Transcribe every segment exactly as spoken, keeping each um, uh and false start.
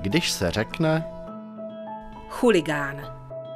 když se řekne chuligán.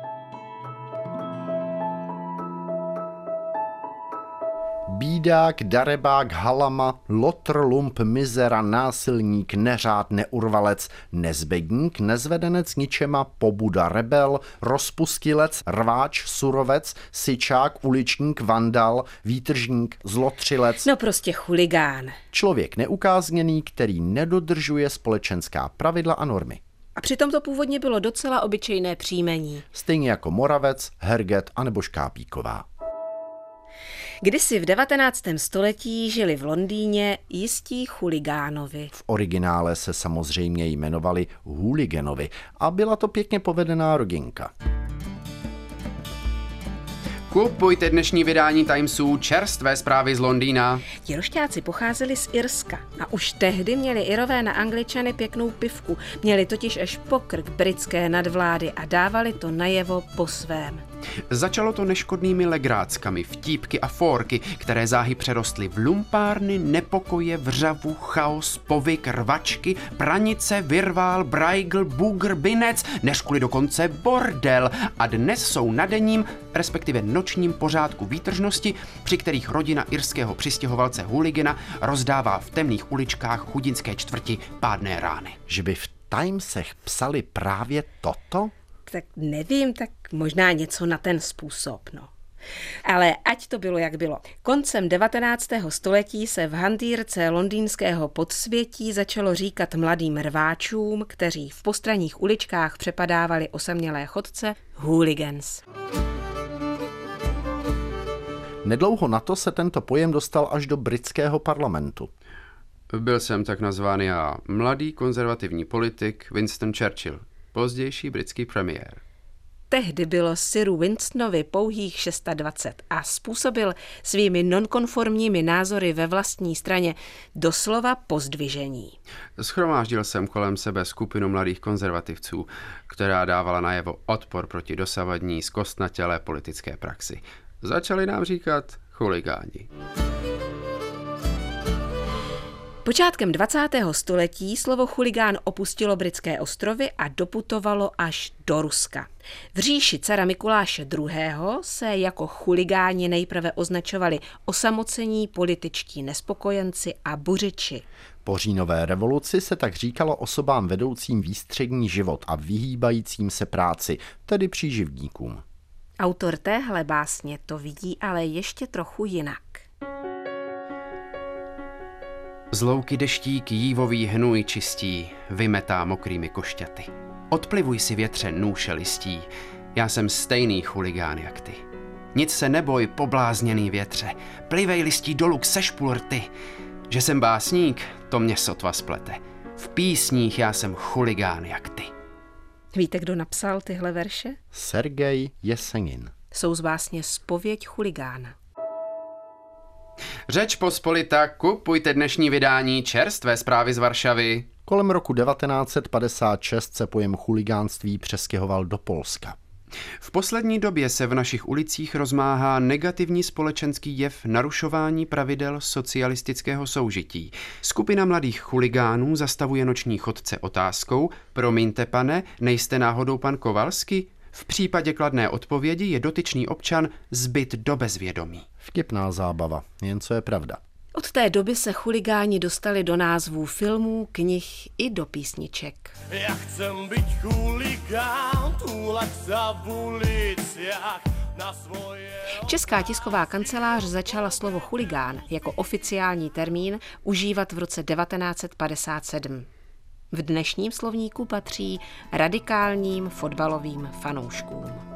Bídák, darebák, halama, lotr, lump, mizera, násilník, neřád, neurvalec, nezbedník, nezvedenec, ničema, pobuda, rebel, rozpustilec, rváč, surovec, syčák, uličník, vandal, výtržník, zlotřilec. No prostě chuligán. Člověk neukázněný, který nedodržuje společenská pravidla a normy. A přitom to původně bylo docela obyčejné příjmení. Stejně jako Moravec, Herget anebo Škápíková. Kdysi v devatenáctém století žili v Londýně jistí chuligánovi. V originále se samozřejmě jmenovali hooliganovi a byla to pěkně povedená rodinka. Kupujte dnešní vydání Timesu, čerstvé zprávy z Londýna. Ti rošťáci pocházeli z Irska a už tehdy měli Irové na Angličany pěknou pivku. Měli totiž až pokrk britské nadvlády a dávali to najevo po svém. Začalo to neškodnými legráckami, vtípky a fórky, které záhy přerostly v lumpárny, nepokoje, vřavu, chaos, povyk, rvačky, pranice, virvál, brajgl, bugr, binec, než kvůli dokonce bordel. A dnes jsou na denním, respektive nočním pořádku výtržnosti, při kterých rodina irského přistěhovalce hooligana rozdává v temných uličkách chudinské čtvrti pádné rány. Že by v Timesech psali právě toto? Tak nevím, tak možná něco na ten způsob, no. Ale ať to bylo, jak bylo. Koncem devatenáctého století se v hantýrce londýnského podsvětí začalo říkat mladým rváčům, kteří v postranních uličkách přepadávali osamělé chodce, hooligans. Nedlouho na to se tento pojem dostal až do britského parlamentu. Byl jsem tak nazván já, mladý konzervativní politik Winston Churchill, pozdější britský premiér. Tehdy bylo Siru Winstonovi pouhých dvacet šest a způsobil svými nonkonformními názory ve vlastní straně doslova pozdvižení. Schromáždil jsem kolem sebe skupinu mladých konzervativců, která dávala najevo odpor proti dosavadní zkostnatělé politické praxi. Začali nám říkat chuligáni. Počátkem dvacátého století slovo chuligán opustilo britské ostrovy a doputovalo až do Ruska. V říši cara Mikuláše druhého. se jako chuligáni nejprve označovali osamocení političtí nespokojenci a buřiči. Po říjnové revoluci se tak říkalo osobám vedoucím výstřední život a vyhýbajícím se práci, tedy příživníkům. Autor téhle básně to vidí ale ještě trochu jinak. Z louky deštík jívový hnůj čistí, vymetá mokrými košťaty. Odplivuj si větře nůše listí, já jsem stejný chuligán jak ty. Nic se neboj, poblázněný větře, plivej listí dolů k sešpul rty. Že jsem básník, to mě sotva splete. V písních já jsem chuligán jak ty. Víte, kdo napsal tyhle verše? Sergej Jesenin. Jsou z básně Zpověď chuligána. Řeč Pospolita, kupujte dnešní vydání čerstvé zprávy z Varšavy. Kolem roku devatenáct set padesát šest se pojem chuligánství přestěhoval do Polska. V poslední době se v našich ulicích rozmáhá negativní společenský jev narušování pravidel socialistického soužití. Skupina mladých chuligánů zastavuje noční chodce otázkou: promiňte, pane, nejste náhodou pan Kovalsky? V případě kladné odpovědi je dotyčný občan zbyt do bezvědomí. Vtipná zábava, jen co je pravda. Od té doby se chuligáni dostali do názvů filmů, knih i do písniček. Já chcem být chuligán, túlak sa v uliciach na svoje... Česká tisková kancelář začala slovo chuligán jako oficiální termín užívat v roce devatenáct set padesát sedm. V dnešním slovníku patří radikálním fotbalovým fanouškům.